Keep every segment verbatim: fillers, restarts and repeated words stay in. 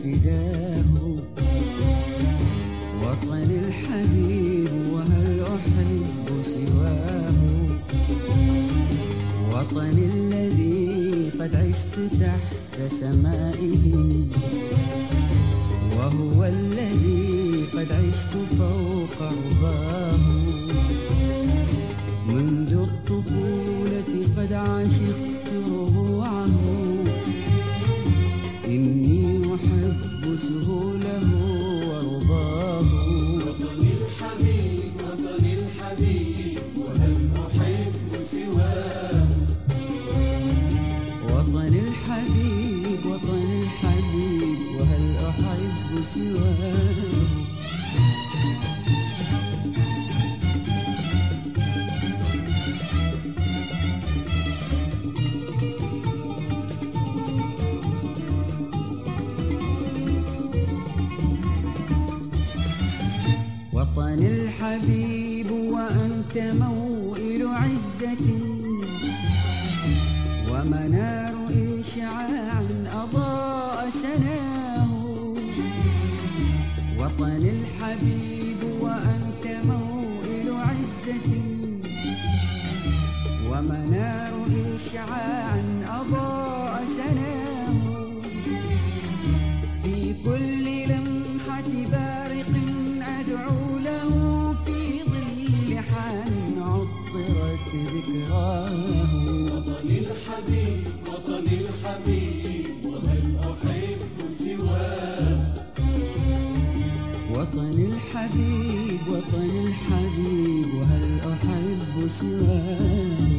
فداه وطني الحبيب وهل أحب سواه وطني الذي قد عشت تحت سمائه وهو الذي قد عشت فوق رضاه منذ الطفولة قد عشقت ربوعه إني أحب سهوله ورضاه وطني الحبيب وطني الحبيب وهل أحب سواه وطني الحبيب وطني الحبيب وهل أحب سواه وطني الحبيب وأنت موئل عزة ومنار إشعاع أضاء سناه وطني الحبيب وأنت موئل عزة ومنار إشعاع أضاء سناه في كل لمحة بارق أدعو له في ظل حان عطرت ذكراه وطني الحبيب وطني الحبيب وهل أحب سواه وطني الحبيب وطني الحبيب وهل أحب سواه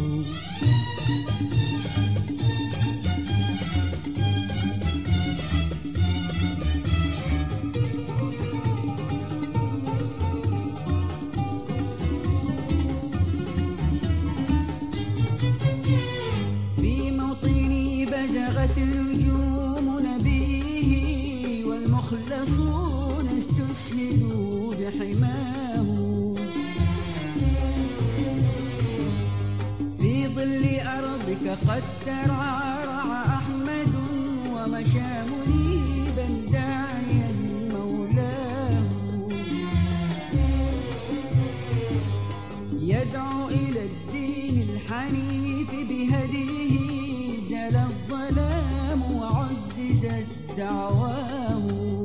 بزغت نجوم نبيه والمخلصون استشهدوا بحماه في ظل أرضك قد ترعرع أحمد ومشى منيبا داعيا مولاه يدعو إلى الدين الحنيف بهديه زال الظلام وعززت دعواه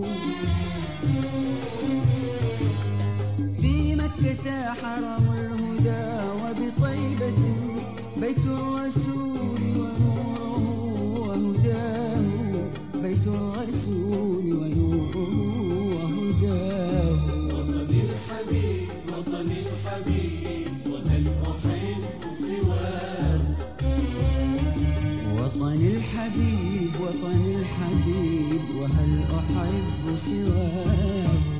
في مكة حرم الهدى وبطيبة بيت الرسول ونوره وهداه بيت الرسول ونوره وهداه وطني الحبيب وطني الحبيب وهل أحب سواه وطني الحبيب وطني الحبيب وهل أحب سواه